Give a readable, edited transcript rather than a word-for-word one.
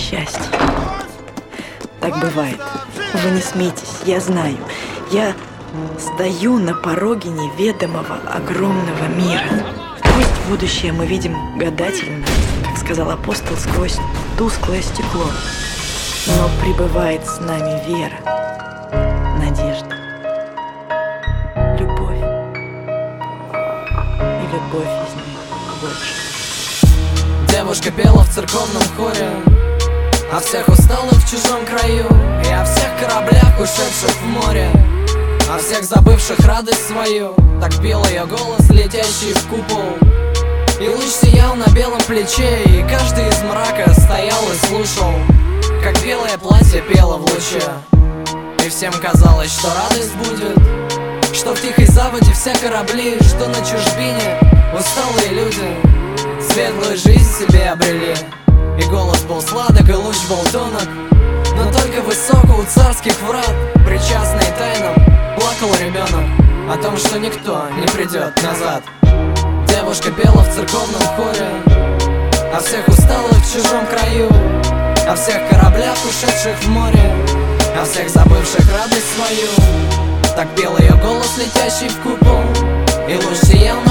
счастье. Так бывает. Вы не смейтесь, я знаю. Я стою на пороге неведомого огромного мира. Пусть будущее мы видим гадательно, как сказал апостол, сквозь тусклое стекло. Но пребывает с нами вера, надежда, любовь. И любовь из них больше. Девушка пела в церковном хоре о всех усталых в чужом краю, и о всех кораблях, ушедших в море, о всех забывших радость свою. Так пел ее голос, летящий в купол, и луч сиял на белом плече, и каждый из мрака стоял и слушал, как белое платье пело в луче. И всем казалось, что радость будет, что в тихой заводе все корабли, что на чужбине усталые люди светлую жизнь себе обрели. И голос был сладок, и луч был тонок, но только высоко у царских врат, причастный тайнам, плакал ребенок о том, что никто не придет назад. Девушка пела в церковном хоре о всех усталых в чужом краю, о всех кораблях, ушедших в море, о всех забывших радость свою. Так пел ее голос, летящий в купол, и луч сиял